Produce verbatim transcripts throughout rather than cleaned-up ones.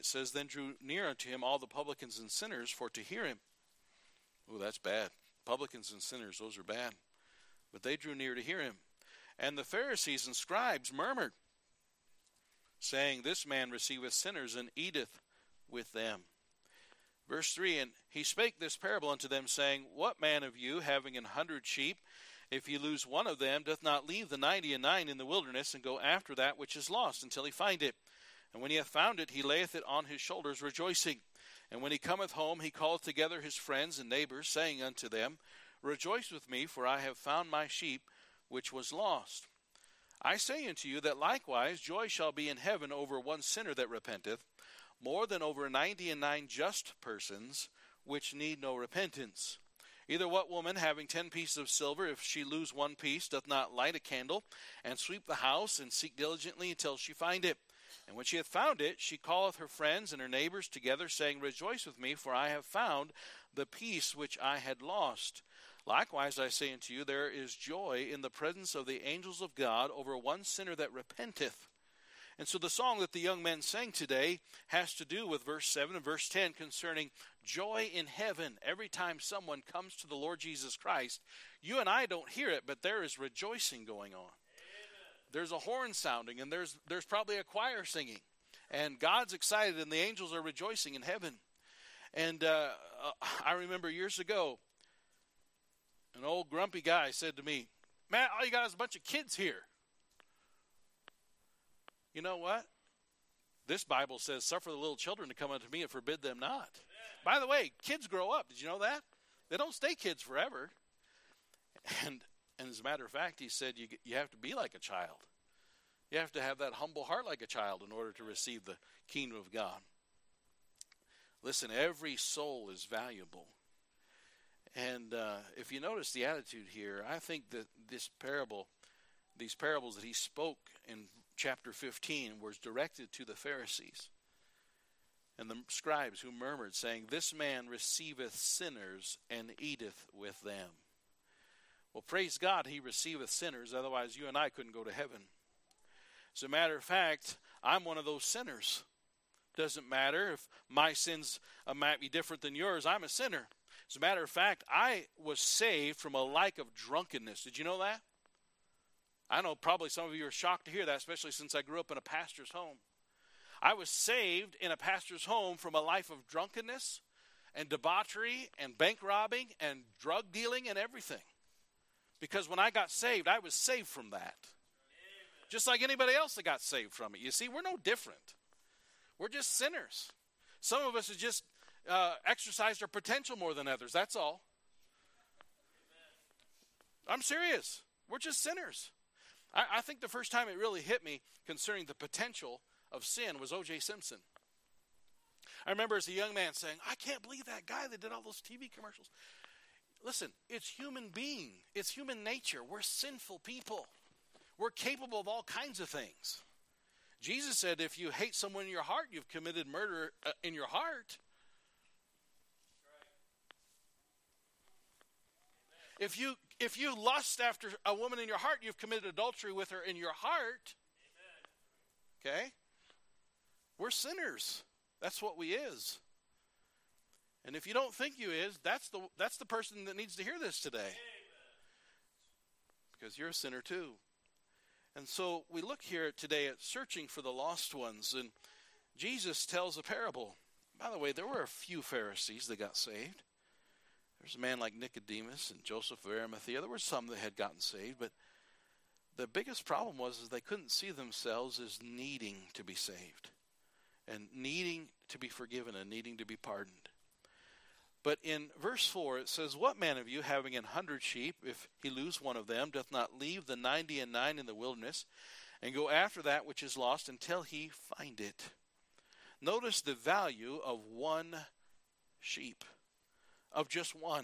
it says, then drew near unto him all the publicans and sinners for to hear him. Oh, that's bad. Publicans and sinners, those are bad. But they drew near to hear him. And the Pharisees and scribes murmured, saying, this man receiveth sinners and eateth with them. Verse three, and he spake this parable unto them, saying, what man of you, having an hundred sheep, if he lose one of them, doth not leave the ninety and nine in the wilderness, and go after that which is lost, until he find it? And when he hath found it, he layeth it on his shoulders, rejoicing. And when he cometh home, he calleth together his friends and neighbors, saying unto them, rejoice with me, for I have found my sheep which was lost. I say unto you that likewise joy shall be in heaven over one sinner that repenteth, more than over ninety and nine just persons, which need no repentance. Either what woman, having ten pieces of silver, if she lose one piece, doth not light a candle, and sweep the house, and seek diligently until she find it? And when she hath found it, she calleth her friends and her neighbors together, saying, rejoice with me, for I have found the piece which I had lost. Likewise, I say unto you, there is joy in the presence of the angels of God over one sinner that repenteth. And so the song that the young men sang today has to do with verse seven and verse ten concerning joy in heaven. Every time someone comes to the Lord Jesus Christ, you and I don't hear it, but there is rejoicing going on. Amen. There's a horn sounding, and there's there's probably a choir singing. And God's excited, and the angels are rejoicing in heaven. And uh, I remember years ago, an old grumpy guy said to me, man, all you got is a bunch of kids here. You know what? This Bible says, suffer the little children to come unto me and forbid them not. Amen. By the way, kids grow up. Did you know that? They don't stay kids forever. And, and as a matter of fact, he said you, you have to be like a child. You have to have that humble heart like a child in order to receive the kingdom of God. Listen, every soul is valuable. And uh, if you notice the attitude here, I think that this parable, these parables that he spoke in chapter fifteen was directed to the Pharisees and the scribes who murmured, saying, this man receiveth sinners and eateth with them. Well, praise God, he receiveth sinners. Otherwise, you and I couldn't go to heaven. As a matter of fact, I'm one of those sinners. Doesn't matter if my sins uh, might be different than yours. I'm a sinner. As a matter of fact, I was saved from a life of drunkenness. Did you know that? I know probably some of you are shocked to hear that, especially since I grew up in a pastor's home. I was saved in a pastor's home from a life of drunkenness and debauchery and bank robbing and drug dealing and everything. Because when I got saved, I was saved from that. Amen. Just like anybody else that got saved from it. You see, we're no different. We're just sinners. Some of us have just uh, exercised our potential more than others. That's all. Amen. I'm serious. We're just sinners. I, I think the first time it really hit me concerning the potential of sin was O J Simpson. I remember as a young man saying, I can't believe that guy that did all those T V commercials. Listen, it's human being. It's human nature. We're sinful people. We're capable of all kinds of things. Jesus said if you hate someone in your heart, you've committed murder uh, in your heart. If you if you lust after a woman in your heart, you've committed adultery with her in your heart. Amen. Okay? We're sinners. That's what we is. And if you don't think you is, that's the that's the person that needs to hear this today. Amen. Because you're a sinner too. And so we look here today at searching for the lost ones. And Jesus tells a parable. By the way, there were a few Pharisees that got saved. There's a man like Nicodemus and Joseph of Arimathea. There were some that had gotten saved, but the biggest problem was is they couldn't see themselves as needing to be saved and needing to be forgiven and needing to be pardoned. But in verse four, it says, what man of you, having an hundred sheep, if he lose one of them, doth not leave the ninety and nine in the wilderness and go after that which is lost until he find it? Notice the value of one sheep. Of just one.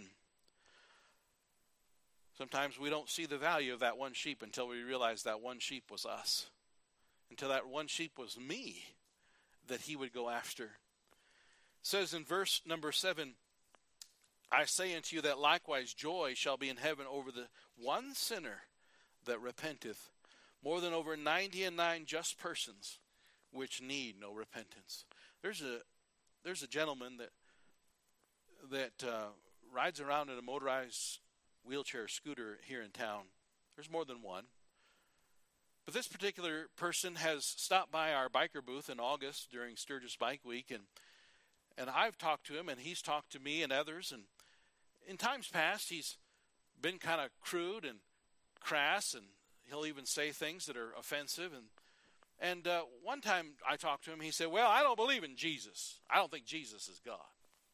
Sometimes we don't see the value of that one sheep until we realize that one sheep was us. Until that one sheep was me that he would go after. It says in verse number seven, I say unto you that likewise joy shall be in heaven over the one sinner that repenteth, more than over ninety and nine just persons which need no repentance. There's a there's a gentleman that that uh, rides around in a motorized wheelchair scooter here in town. There's more than one. But this particular person has stopped by our biker booth in August during Sturgis Bike Week, and and I've talked to him, and he's talked to me and others. And in times past, he's been kind of crude and crass, and he'll even say things that are offensive. And and uh, one time I talked to him, he said, "Well, I don't believe in Jesus. I don't think Jesus is God."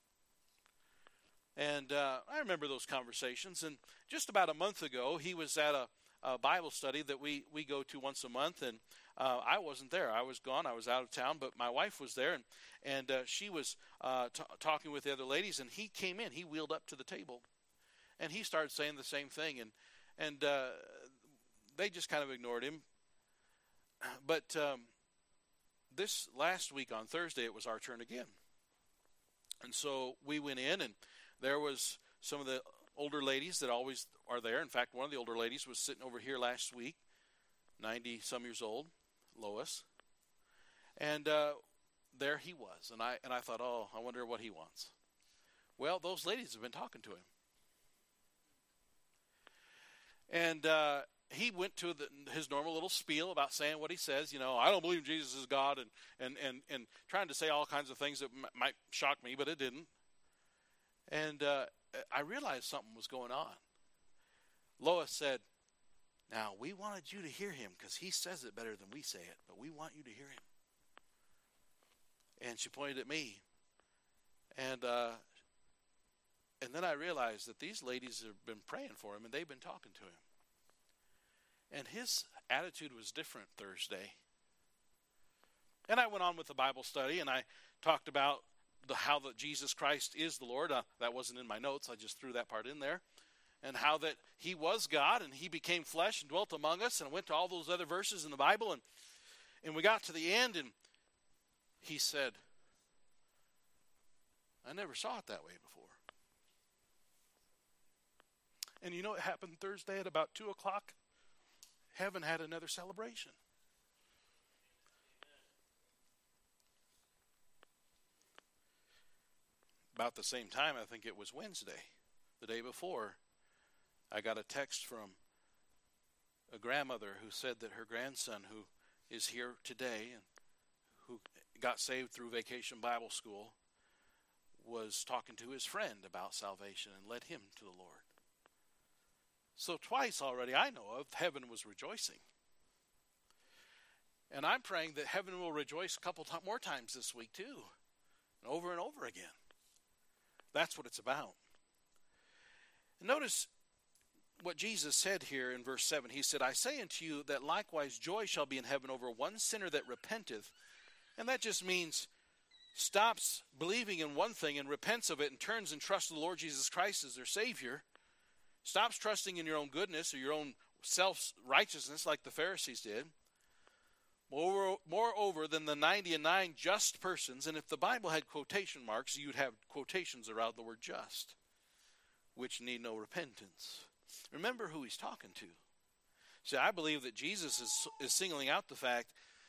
And uh, I remember those conversations. And just about a month ago, he was at a, a Bible study that we, we go to once a month, and uh, I wasn't there. I was gone. I was out of town, but my wife was there, and, and uh, she was uh, t- talking with the other ladies, and he came in. He wheeled up to the table, and he started saying the same thing, and, and uh, they just kind of ignored him. But um, this last week on Thursday, it was our turn again. And so we went in, and there was some of the older ladies that always are there. In fact, one of the older ladies was sitting over here last week, ninety-some years old, Lois. And uh, there he was. And I and I thought, oh, I wonder what he wants. Well, those ladies have been talking to him. And uh, he went to the, his normal little spiel about saying what he says. You know, I don't believe Jesus is God, and, and, and, and trying to say all kinds of things that m- might shock me, but it didn't. And uh, I realized something was going on. Lois said, "Now, we wanted you to hear him because he says it better than we say it, but we want you to hear him." And she pointed at me. And uh, and then I realized that these ladies have been praying for him, and they've been talking to him. And his attitude was different Thursday. And I went on with the Bible study, and I talked about the, how that Jesus Christ is the Lord. Uh, that wasn't in my notes. I just threw that part in there. And how that he was God, and he became flesh and dwelt among us, and went to all those other verses in the Bible. And, and we got to the end, and he said, "I never saw it that way before." And you know what happened Thursday at about two o'clock? Heaven had another celebration. About the same time, I think it was Wednesday, the day before, I got a text from a grandmother who said that her grandson, who is here today and who got saved through Vacation Bible School, was talking to his friend about salvation and led him to the Lord. So twice already I know of, heaven was rejoicing. And I'm praying that heaven will rejoice a couple t- more times this week too, and over and over again. That's what it's about. And notice what Jesus said here in verse seven. He said, "I say unto you that likewise joy shall be in heaven over one sinner that repenteth." And that just means stops believing in one thing and repents of it and turns and trusts the Lord Jesus Christ as their Savior. Stops trusting in your own goodness or your own self-righteousness like the Pharisees did. Moreover, moreover than the ninety and nine just persons, and if the Bible had quotation marks, you'd have quotations around the word just, which need no repentance. Remember who he's talking to. See, I believe that Jesus is, is singling out the fact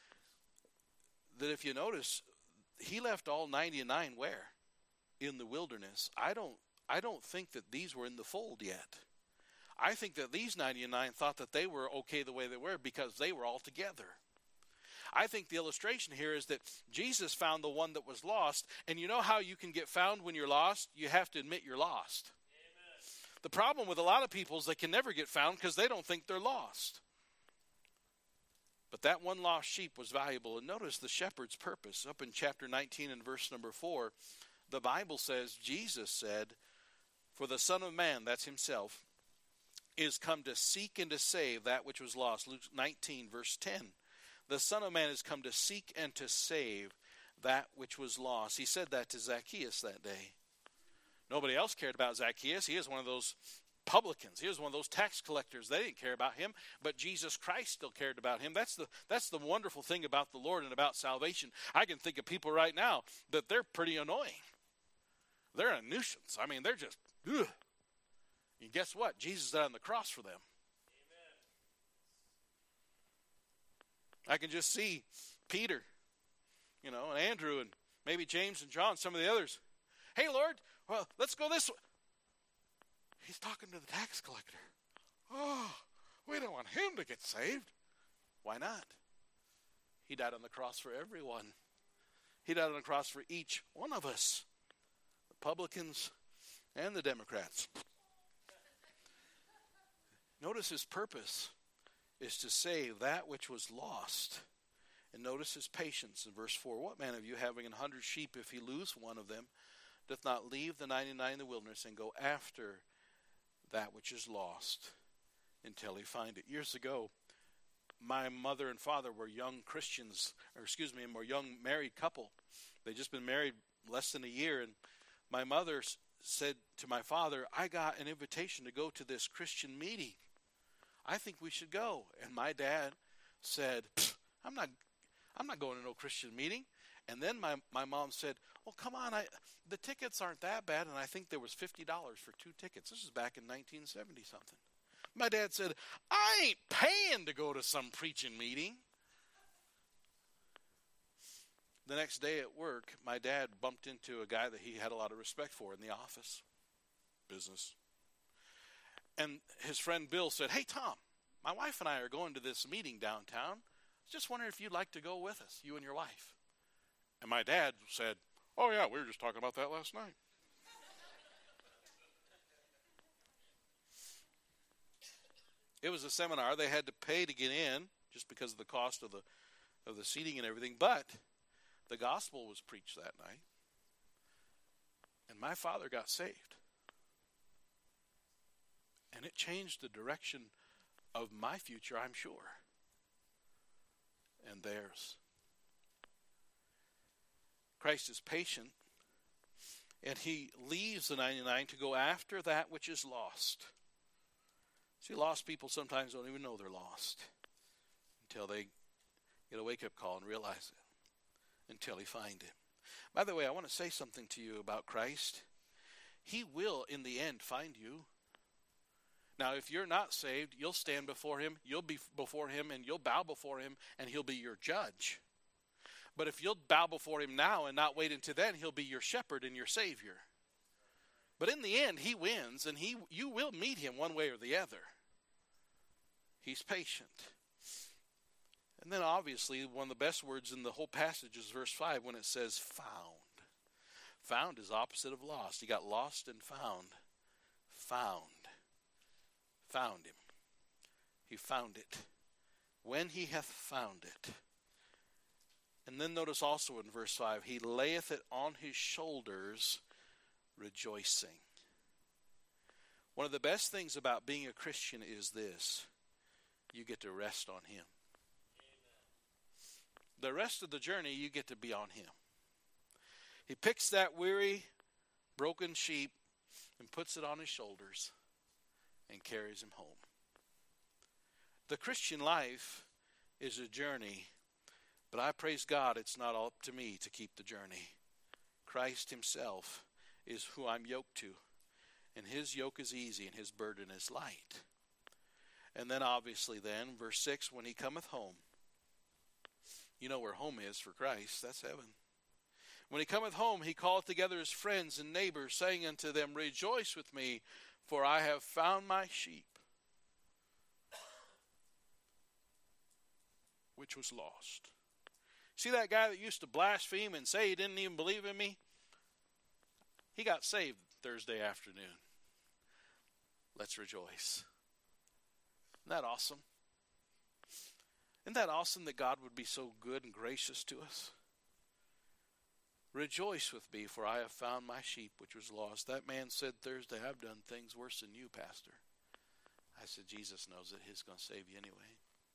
that if you notice, he left all ninety and nine where? In the wilderness. I don't, I don't think that these were in the fold yet. I think that these ninety and nine thought that they were okay the way they were because they were all together. I think the illustration here is that Jesus found the one that was lost, and you know how you can get found when you're lost? You have to admit you're lost. Amen. The problem with a lot of people is they can never get found because they don't think they're lost. But that one lost sheep was valuable. And notice the shepherd's purpose. Up in chapter nineteen and verse number four, the Bible says, Jesus said, "For the Son of Man," that's himself, "is come to seek and to save that which was lost." Luke nineteen, verse ten. The Son of Man has come to seek and to save that which was lost. He said that to Zacchaeus that day. Nobody else cared about Zacchaeus. He is one of those publicans. He was one of those tax collectors. They didn't care about him, but Jesus Christ still cared about him. That's the that's the wonderful thing about the Lord and about salvation. I can think of people right now that they're pretty annoying. They're a nuisance. I mean, they're just, ugh. And guess what? Jesus died on the cross for them. I can just see Peter, you know, and Andrew and maybe James and John, some of the others. Hey, Lord, well, let's go this way. He's talking to the tax collector. Oh, we don't want him to get saved. Why not? He died on the cross for everyone. He died on the cross for each one of us, the publicans and the Democrats. Notice his purpose is to save that which was lost. And notice his patience in verse four. What man of you, having an hundred sheep, if he lose one of them, doth not leave the ninety-nine in the wilderness and go after that which is lost until he find it? Years ago, my mother and father were young Christians, or excuse me, a young married couple. They'd just been married less than a year, and my mother said to my father, I got an invitation to go to this Christian meeting. I think we should go. And my dad said, I'm not I'm not going to no Christian meeting. And then my, my mom said, well, come on, I the tickets aren't that bad, and I think there was fifty dollars for two tickets. This was back in nineteen seventy something. My dad said, I ain't paying to go to some preaching meeting. The next day at work, my dad bumped into a guy that he had a lot of respect for in the office business. And his friend Bill said, hey, Tom, my wife and I are going to this meeting downtown. Just wondering if you'd like to go with us, you and your wife. And my dad said, oh, yeah, we were just talking about that last night. It was a seminar. They had to pay to get in just because of the cost of the of the seating and everything. But the gospel was preached that night. And my father got saved. And it changed the direction of my future, I'm sure. And theirs. Christ is patient. And he leaves the ninety-nine to go after that which is lost. See, lost people sometimes don't even know they're lost until they get a wake-up call and realize it, until he finds it. By the way, I want to say something to you about Christ. He will, in the end, find you. Now, if you're not saved, you'll stand before him, you'll be before him, and you'll bow before him, and he'll be your judge. But if you'll bow before him now and not wait until then, he'll be your shepherd and your savior. But in the end, he wins, and he you will meet him one way or the other. He's patient. And then obviously, one of the best words in the whole passage is verse five when it says found. Found is opposite of lost. He got lost and found. Found. Found him. He found it. When he hath found it. And then notice also in verse five, he layeth it on his shoulders, rejoicing. One of the best things about being a Christian is this. You get to rest on him. Amen. The rest of the journey, you get to be on him. He picks that weary, broken sheep and puts it on his shoulders and carries him home. The Christian life is a journey, but I praise God it's not up to me to keep the journey. Christ himself is who I'm yoked to, and his yoke is easy and his burden is light. And then obviously then, verse six, when he cometh home, you know where home is for Christ, that's heaven. When he cometh home, he calleth together his friends and neighbors, saying unto them, rejoice with me, for I have found my sheep, which was lost. See that guy that used to blaspheme and say he didn't even believe in me? He got saved Thursday afternoon. Let's rejoice. Isn't that awesome? Isn't that awesome that God would be so good and gracious to us? Rejoice with me, for I have found my sheep which was lost. That man said Thursday, I've done things worse than you, Pastor. I said, Jesus knows that he's going to save you anyway.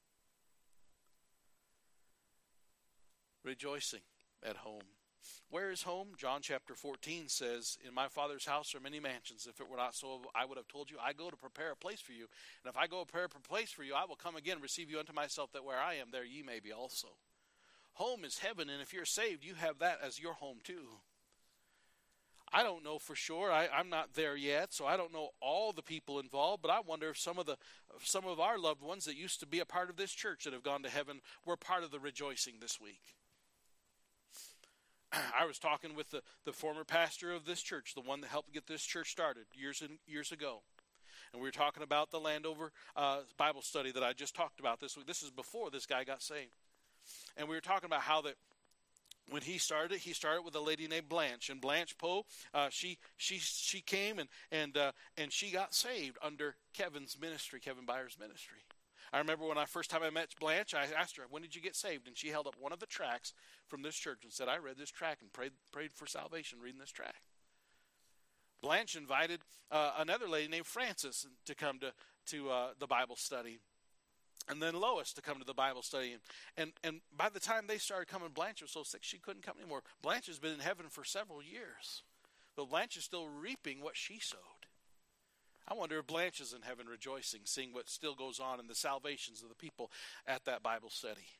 Rejoicing at home. Where is home? John chapter fourteen says, in my Father's house are many mansions. If it were not so, I would have told you, I go to prepare a place for you. And if I go prepare a place for you, I will come again and receive you unto myself, that where I am, there ye may be also. Home is heaven, and if you're saved, you have that as your home too. I don't know for sure. I, I'm not there yet, so I don't know all the people involved, but I wonder if some of the some of our loved ones that used to be a part of this church that have gone to heaven were part of the rejoicing this week. I was talking with the, the former pastor of this church, the one that helped get this church started years and years ago. And we were talking about the Landover uh, Bible study that I just talked about this week. This is before this guy got saved. And we were talking about how that when he started, he started with a lady named Blanche. And Blanche Poe, uh, she she she came and and uh, and she got saved under Kevin's ministry, Kevin Byers' ministry. I remember when I first time I met Blanche, I asked her, "When did you get saved?" And she held up one of the tracts from this church and said, "I read this tract and prayed prayed for salvation reading this tract." Blanche invited uh, another lady named Frances to come to to uh, the Bible study, and then Lois to come to the Bible study. And, and and by the time they started coming, Blanche was so sick she couldn't come anymore. Blanche has been in heaven for several years, but Blanche is still reaping what she sowed. I wonder if Blanche is in heaven rejoicing, seeing what still goes on in the salvations of the people at that Bible study.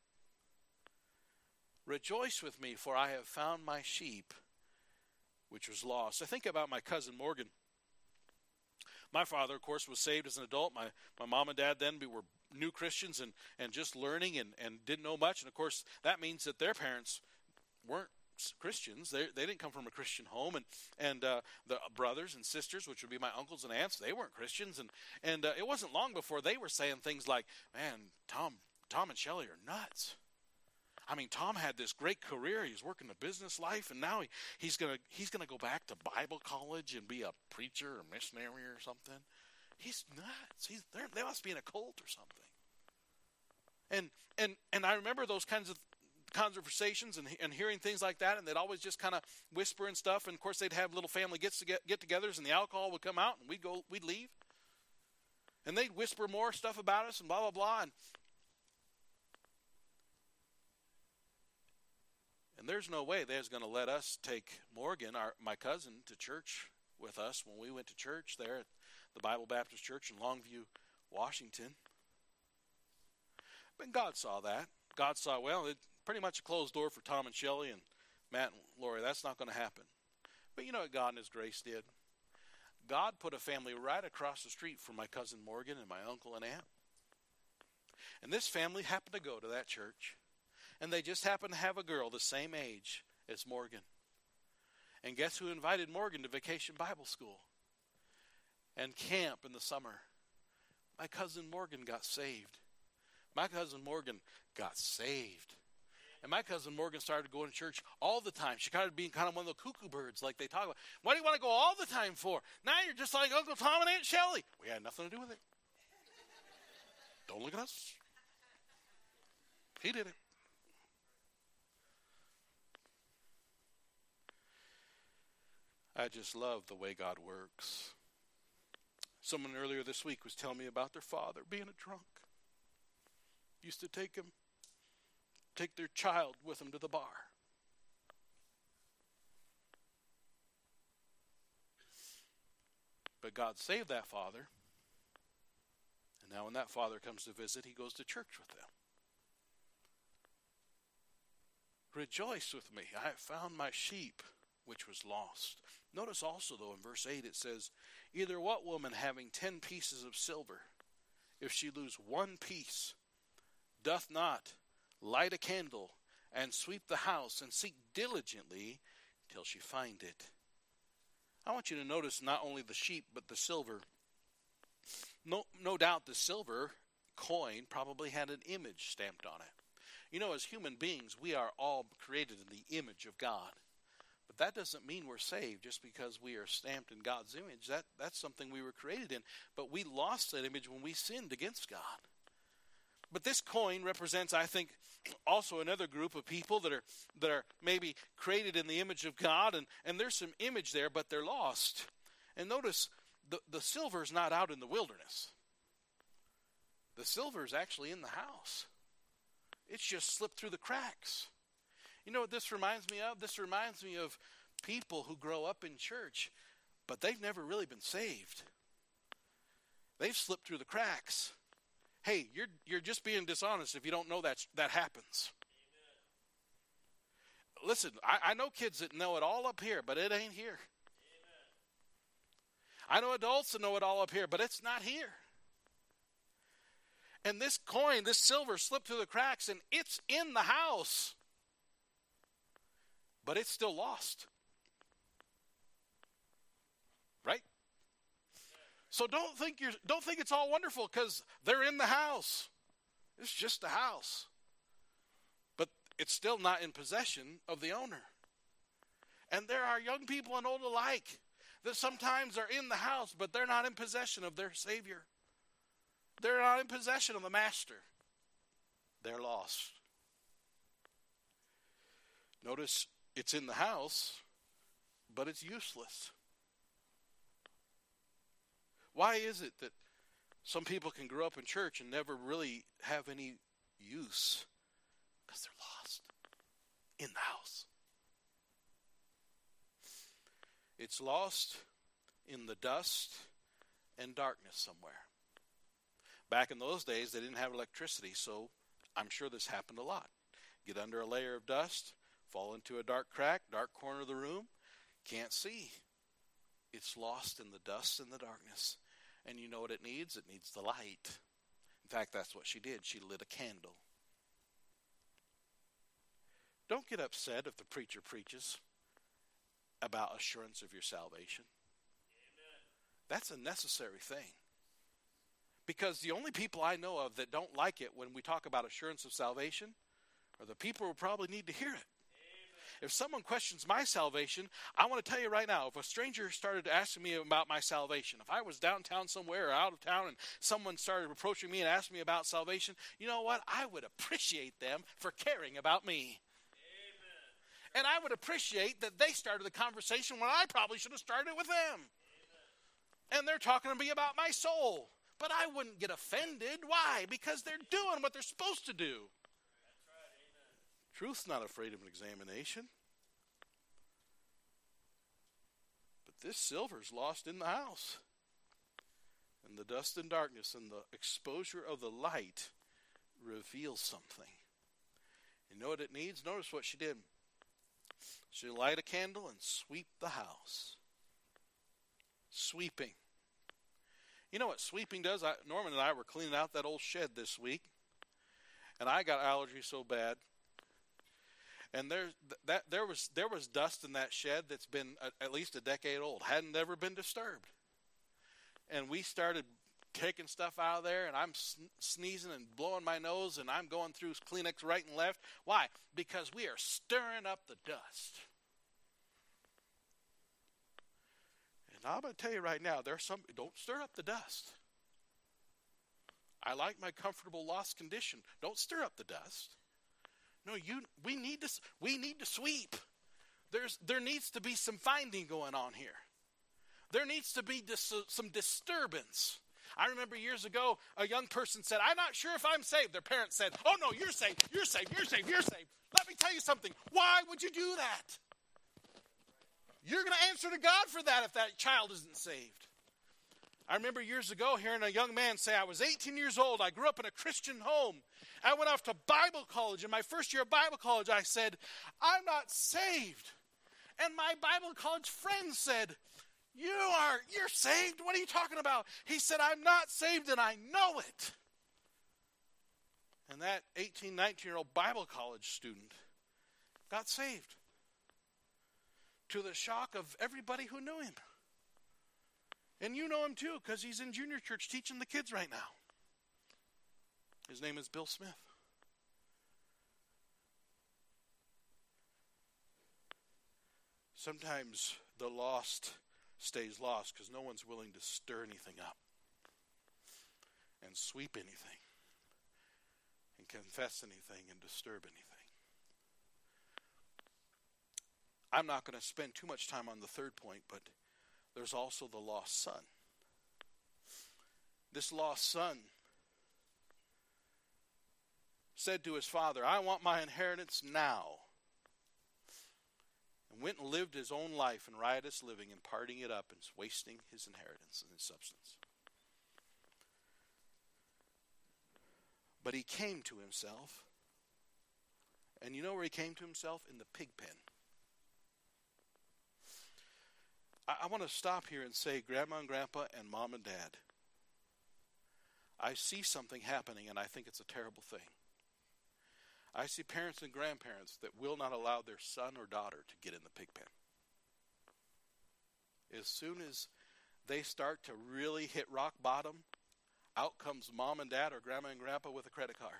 Rejoice with me, for I have found my sheep, which was lost. I think about my cousin Morgan. My father, of course, was saved as an adult. My my mom and dad then we were new Christians and, and just learning and, and didn't know much. And, of course, that means that their parents weren't Christians. They they didn't come from a Christian home. And, and uh, the brothers and sisters, which would be my uncles and aunts, they weren't Christians. And, and uh, it wasn't long before they were saying things like, man, Tom, Tom and Shelley are nuts. I mean, Tom had this great career. He's working the business life, and now he, he's gonna he's gonna go back to Bible college and be a preacher or missionary or something. He's nuts. He's they must be in a cult or something. And and and I remember those kinds of conversations and and hearing things like that, and they'd always just kind of whisper and stuff. And of course, they'd have little family gets to get get-togethers, and the alcohol would come out, and we'd go we'd leave, and they'd whisper more stuff about us and blah blah blah. And And there's no way they was going to let us take Morgan, our my cousin, to church with us when we went to church there at the Bible Baptist Church in Longview, Washington. But God saw that. God saw, well, it's pretty much a closed door for Tom and Shelley and Matt and Lori. That's not going to happen. But you know what God in His grace did? God put a family right across the street from my cousin Morgan and my uncle and aunt. And this family happened to go to that church. And they just happened to have a girl the same age as Morgan. And guess who invited Morgan to Vacation Bible School and camp in the summer? My cousin Morgan got saved. My cousin Morgan got saved. And my cousin Morgan started going to church all the time. She started being kind of one of the cuckoo birds like they talk about. What do you want to go all the time for? Now you're just like Uncle Tom and Aunt Shelley. We had nothing to do with it. Don't look at us. He did it. I just love the way God works. Someone earlier this week was telling me about their father being a drunk. Used to take him, take their child with him to the bar. But God saved that father. And now when that father comes to visit, he goes to church with them. Rejoice with me. I have found my sheep, which was lost. Notice also, though, in verse eight it says, either what woman having ten pieces of silver, if she lose one piece, doth not light a candle and sweep the house and seek diligently till she find it. I want you to notice not only the sheep, but the silver. No, no doubt the silver coin probably had an image stamped on it. You know, as human beings, we are all created in the image of God. But that doesn't mean we're saved just because we are stamped in God's image. That that's something we were created in. But we lost that image when we sinned against God. But this coin represents, I think, also another group of people that are that are maybe created in the image of God, and, and there's some image there, but they're lost. And notice, the, the silver is not out in the wilderness. The silver is actually in the house. It's just slipped through the cracks. You know what this reminds me of? This reminds me of people who grow up in church, but they've never really been saved. They've slipped through the cracks. Hey, you're you're just being dishonest if you don't know that that happens. Amen. Listen, I, I know kids that know it all up here, but it ain't here. Amen. I know adults that know it all up here, but it's not here. And this coin, this silver, slipped through the cracks, and it's in the house. but it's still lost. Right? So don't think you're don't think it's all wonderful because they're in the house. It's just a house. But it's still not in possession of the owner. And there are young people and old alike that sometimes are in the house, but they're not in possession of their Savior. They're not in possession of the Master. They're lost. Notice it's in the house, but it's useless. Why is it that some people can grow up in church and never really have any use? Because they're lost in the house. It's lost in the dust and darkness somewhere. Back in those days, they didn't have electricity, so I'm sure this happened a lot. Get under a layer of dust, fall into a dark crack, dark corner of the room, can't see. It's lost in the dust and the darkness. And you know what it needs? It needs the light. In fact, that's what she did. She lit a candle. Don't get upset if the preacher preaches about assurance of your salvation. Amen. That's a necessary thing. Because the only people I know of that don't like it when we talk about assurance of salvation are the people who probably need to hear it. If someone questions my salvation, I want to tell you right now, if a stranger started asking me about my salvation, if I was downtown somewhere or out of town and someone started approaching me and asked me about salvation, you know what? I would appreciate them for caring about me. Amen. And I would appreciate that they started the conversation when I probably should have started with them. Amen. And they're talking to me about my soul. But I wouldn't get offended. Why? Because they're doing what they're supposed to do. Truth's not afraid of an examination. But this silver's lost in the house. And the dust and darkness and the exposure of the light reveals something. You know what it needs? Notice what she did. She light a candle and sweep the house. Sweeping. You know what sweeping does? I, Norman and I were cleaning out that old shed this week. And I got allergies so bad. And there, that there was there was dust in that shed that's been a, at least a decade old, hadn't ever been disturbed. And we started taking stuff out of there, and I'm sneezing and blowing my nose, and I'm going through Kleenex right and left. Why? Because we are stirring up the dust. And I'm going to tell you right now, there's some don't stir up the dust. I like my comfortable lost condition. Don't stir up the dust. No, you. We need to. We need to sweep. There's. There needs to be some finding going on here. There needs to be dis, some disturbance. I remember years ago, a young person said, "I'm not sure if I'm saved." Their parents said, "Oh no, you're saved. You're saved. You're saved. You're saved." Let me tell you something. Why would you do that? You're going to answer to God for that if that child isn't saved. I remember years ago hearing a young man say, I was eighteen years old. I grew up in a Christian home. I went off to Bible college. In my first year of Bible college, I said, I'm not saved. And my Bible college friend said, you are, you're saved? What are you talking about? He said, I'm not saved and I know it. And that eighteen, nineteen-year-old Bible college student got saved. To the shock of everybody who knew him. And you know him too, because he's in junior church teaching the kids right now. His name is Bill Smith. Sometimes the lost stays lost because no one's willing to stir anything up and sweep anything and confess anything and disturb anything. I'm not going to spend too much time on the third point, but there's also the lost son. This lost son said to his father, I want my inheritance now. And went and lived his own life in riotous living and partying it up and wasting his inheritance and his substance. But he came to himself. And you know where he came to himself? In the pig pen. I want to stop here and say, Grandma and Grandpa and Mom and Dad, I see something happening and I think it's a terrible thing. I see parents and grandparents that will not allow their son or daughter to get in the pig pen. As soon as they start to really hit rock bottom, out comes mom and dad or grandma and grandpa with a credit card.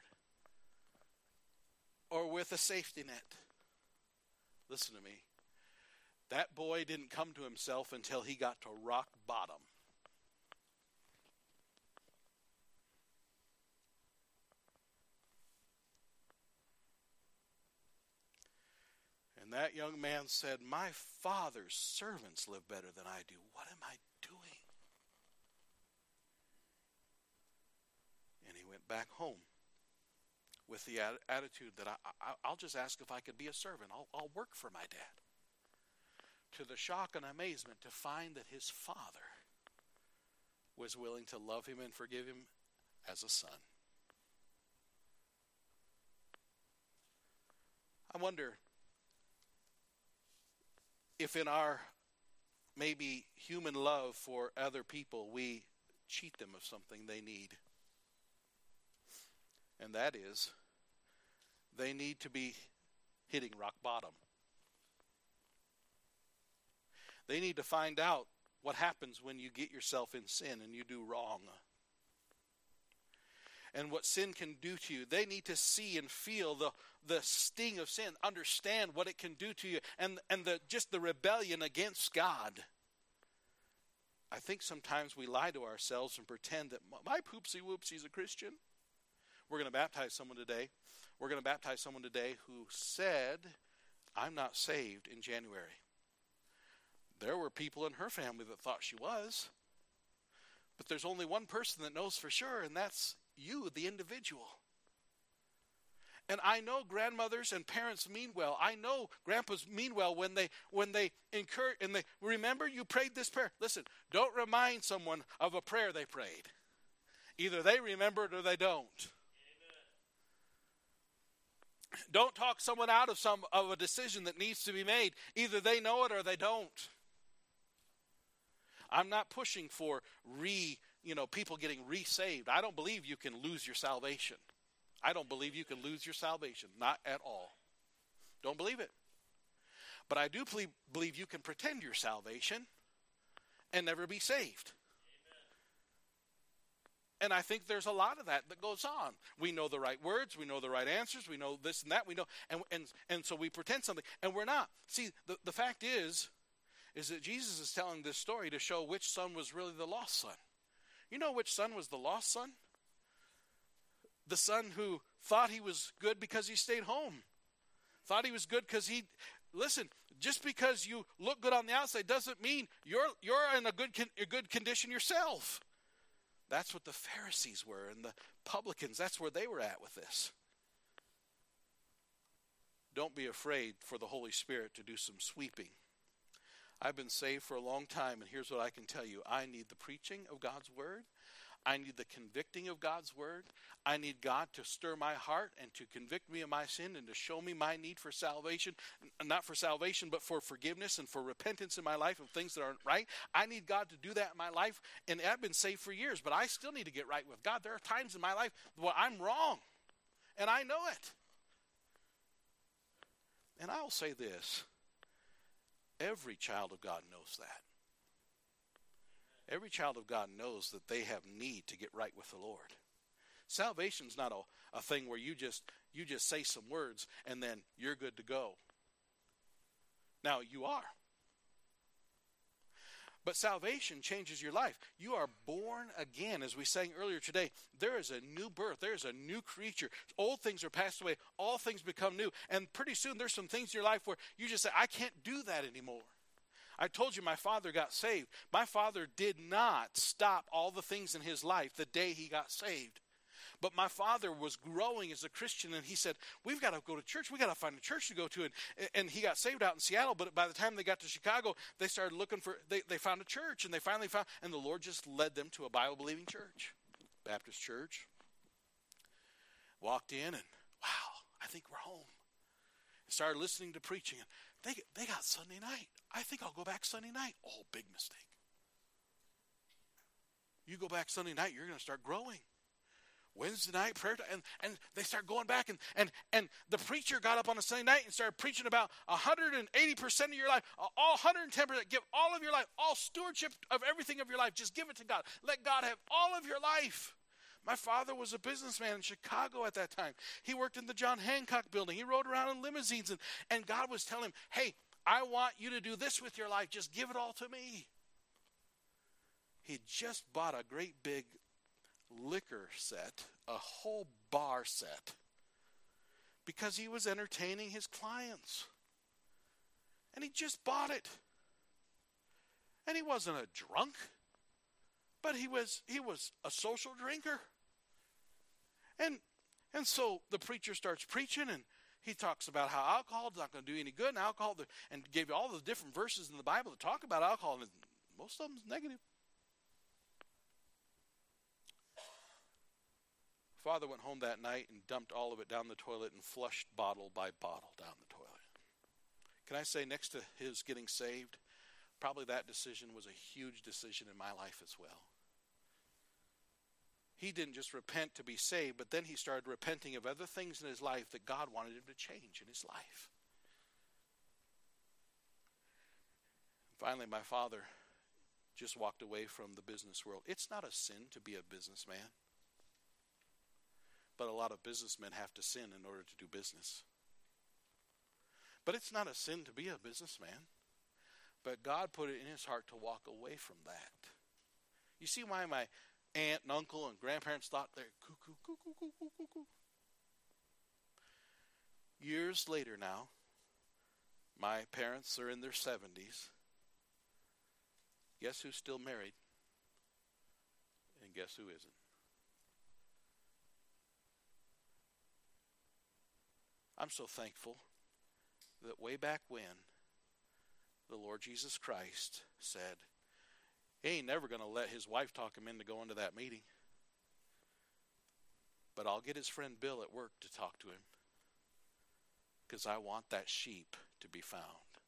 Or with a safety net. Listen to me. That boy didn't come to himself until he got to rock bottom. And that young man said, my father's servants live better than I do. What am I doing? And he went back home with the attitude that I, I, I'll just ask if I could be a servant. I'll, I'll work for my dad. To the shock and amazement to find that his father was willing to love him and forgive him as a son. I wonder if in our maybe human love for other people, we cheat them of something they need. And that is, they need to be hitting rock bottom. They need to find out what happens when you get yourself in sin and you do wrong. And what sin can do to you. They need to see and feel the, the sting of sin, understand what it can do to you, and, and the just the rebellion against God. I think sometimes we lie to ourselves and pretend that my poopsie whoopsie's a Christian. We're going to baptize someone today. We're going to baptize someone today who said, I'm not saved in January. There were people in her family that thought she was. But there's only one person that knows for sure, and that's you, the individual. And I know grandmothers and parents mean well. I know grandpas mean well when they when they encourage and they remember you prayed this prayer. Listen, don't remind someone of a prayer they prayed. Either they remember it or they don't. Amen. Don't talk someone out of some of a decision that needs to be made. Either they know it or they don't. I'm not pushing for re, you know, people getting re-saved. I don't believe you can lose your salvation. I don't believe you can lose your salvation. Not at all. Don't believe it. But I do believe, believe you can pretend your salvation and never be saved. Amen. And I think there's a lot of that that goes on. We know the right words. We know the right answers. We know this and that. We know, and and, and so we pretend something, and we're not. See, the, the fact is, is that Jesus is telling this story to show which son was really the lost son. You know which son was the lost son? The son who thought he was good because he stayed home. Thought he was good because he, listen, just because you look good on the outside doesn't mean you're you're in a good a good condition yourself. That's what the Pharisees were and the publicans. That's where they were at with this. Don't be afraid for the Holy Spirit to do some sweeping. I've been saved for a long time, and here's what I can tell you. I need the preaching of God's word. I need the convicting of God's word. I need God to stir my heart and to convict me of my sin and to show me my need for salvation. Not for salvation, but for forgiveness and for repentance in my life of things that aren't right. I need God to do that in my life, and I've been saved for years, but I still need to get right with God. There are times in my life where I'm wrong, and I know it. And I will say this. Every child of God knows that. Every child of God knows that they have need to get right with the Lord. Salvation's not a, a thing where you just you just say some words and then you're good to go. Now, you are. But salvation changes your life. You are born again, as we sang earlier today. There is a new birth. There is a new creature. Old things are passed away. All things become new. And pretty soon there's some things in your life where you just say, I can't do that anymore. I told you my father got saved. My father did not stop all the things in his life the day he got saved. But my father was growing as a Christian, and he said, we've got to go to church. We've got to find a church to go to. And, and he got saved out in Seattle, but by the time they got to Chicago, they started looking for, they, they found a church, and they finally found, and the Lord just led them to a Bible-believing church, Baptist church. Walked in, and wow, I think we're home. Started listening to preaching, and they, they got Sunday night. I think I'll go back Sunday night. Oh, big mistake. You go back Sunday night, you're going to start growing. Wednesday night prayer time, and, and they start going back, and, and, and the preacher got up on a Sunday night and started preaching about one hundred eighty percent of your life, all one hundred ten percent, give all of your life, all stewardship of everything of your life, just give it to God. Let God have all of your life. My father was a businessman in Chicago at that time. He worked in the John Hancock building. He rode around in limousines, and, and God was telling him, hey, I want you to do this with your life. Just give it all to me. He just bought a great big liquor set, a whole bar set, because he was entertaining his clients. And he just bought it. And he wasn't a drunk, but he was he was a social drinker. And and so the preacher starts preaching, and he talks about how alcohol is not going to do any good, and alcohol, and gave you all the different verses in the Bible that talk about alcohol, and most of them is negative. Father went home that night and dumped all of it down the toilet and flushed bottle by bottle down the toilet. Can I say, next to his getting saved, probably that decision was a huge decision in my life as well. He didn't just repent to be saved, but then he started repenting of other things in his life that God wanted him to change in his life. Finally, my father just walked away from the business world. It's not a sin to be a businessman. But a lot of businessmen have to sin in order to do business. But it's not a sin to be a businessman. But God put it in his heart to walk away from that. You see why my aunt and uncle and grandparents thought they're cuckoo, cuckoo, cuckoo, cuckoo. Years later now, my parents are in their seventies. Guess who's still married? And guess who isn't? I'm so thankful that way back when the Lord Jesus Christ said, he ain't never going to let his wife talk him into going to that meeting. But I'll get his friend Bill at work to talk to him, because I want that sheep to be found.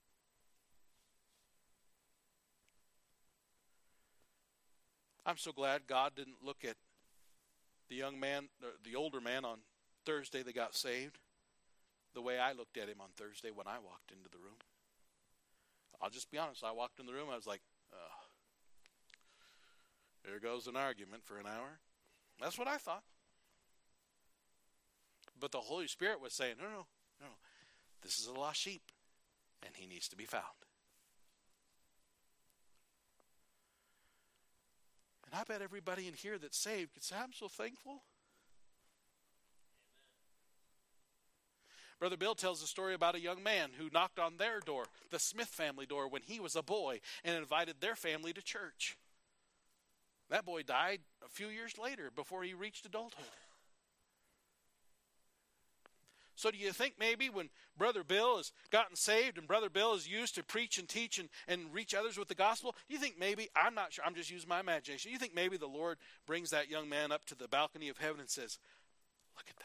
I'm so glad God didn't look at the young man, the older man on Thursday that got saved, the way I looked at him on Thursday when I walked into the room. I'll just be honest. I walked in the room, I was like, oh, there goes an argument for an hour. That's what I thought. But the Holy Spirit was saying, no, no, no, this is a lost sheep, and he needs to be found. And I bet everybody in here that's saved could say, I'm so thankful. Brother Bill tells a story about a young man who knocked on their door, the Smith family door, when he was a boy, and invited their family to church. That boy died a few years later before he reached adulthood. So do you think maybe when Brother Bill has gotten saved and Brother Bill is used to preach and teach and, and reach others with the gospel, do you think maybe, I'm not sure, I'm just using my imagination, do you think maybe the Lord brings that young man up to the balcony of heaven and says, look at that.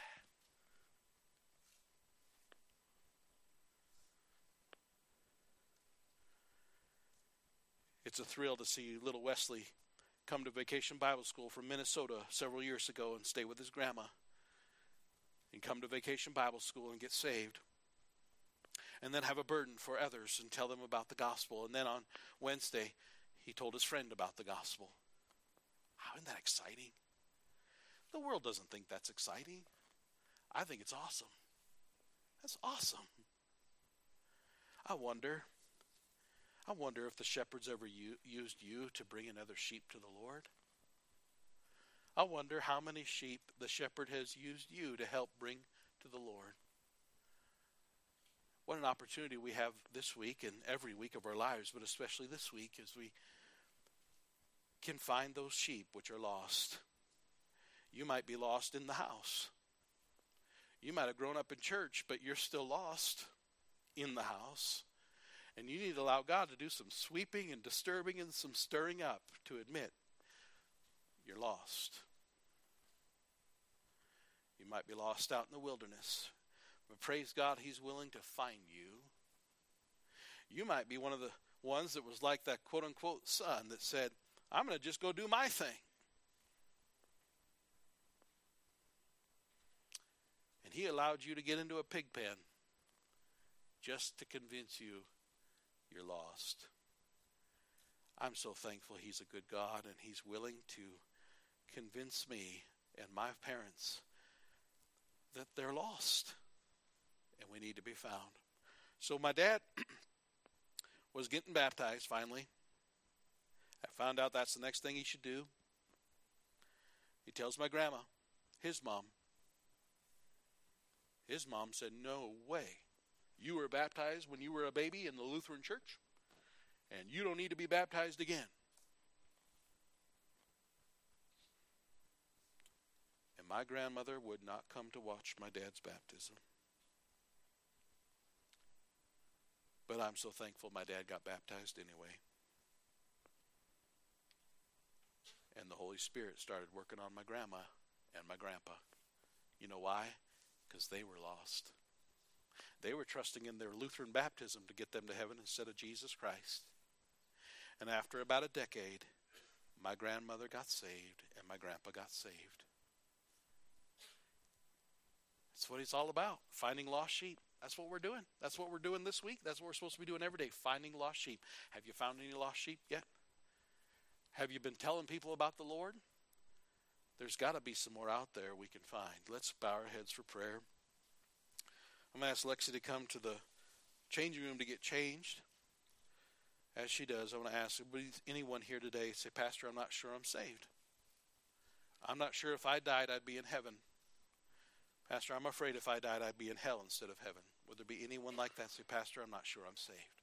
It's a thrill to see little Wesley come to Vacation Bible School from Minnesota several years ago and stay with his grandma and come to Vacation Bible School and get saved, and then have a burden for others and tell them about the gospel. And then on Wednesday, he told his friend about the gospel. How isn't that exciting? The world doesn't think that's exciting. I think it's awesome. That's awesome. I wonder... I wonder if the shepherds ever u- used you to bring another sheep to the Lord. I wonder how many sheep the shepherd has used you to help bring to the Lord. What an opportunity we have this week and every week of our lives, but especially this week, as we can find those sheep which are lost. You might be lost in the house. You might have grown up in church, but you're still lost in the house. And you need to allow God to do some sweeping and disturbing and some stirring up to admit you're lost. You might be lost out in the wilderness, but praise God, he's willing to find you. You might be one of the ones that was like that quote-unquote son that said, I'm going to just go do my thing. And he allowed you to get into a pig pen just to convince you you're lost. I'm so thankful he's a good God, and he's willing to convince me and my parents that they're lost and we need to be found. So my dad was getting baptized finally. I found out that's the next thing he should do. He tells my grandma, his mom. His mom said, no way. You were baptized when you were a baby in the Lutheran church, and you don't need to be baptized again. And my grandmother would not come to watch my dad's baptism. But I'm so thankful my dad got baptized anyway. And the Holy Spirit started working on my grandma and my grandpa. You know why? Because they were lost. They were trusting in their Lutheran baptism to get them to heaven instead of Jesus Christ. And after about a decade, my grandmother got saved and my grandpa got saved. That's what it's all about, finding lost sheep. That's what we're doing. That's what we're doing this week. That's what we're supposed to be doing every day, finding lost sheep. Have you found any lost sheep yet? Have you been telling people about the Lord? There's got to be some more out there we can find. Let's bow our heads for prayer. I'm going to ask Lexi to come to the changing room to get changed. As she does, I want to ask anyone here today, say, Pastor, I'm not sure I'm saved. I'm not sure if I died, I'd be in heaven. Pastor, I'm afraid if I died, I'd be in hell instead of heaven. Would there be anyone like that? Say, Pastor, I'm not sure I'm saved.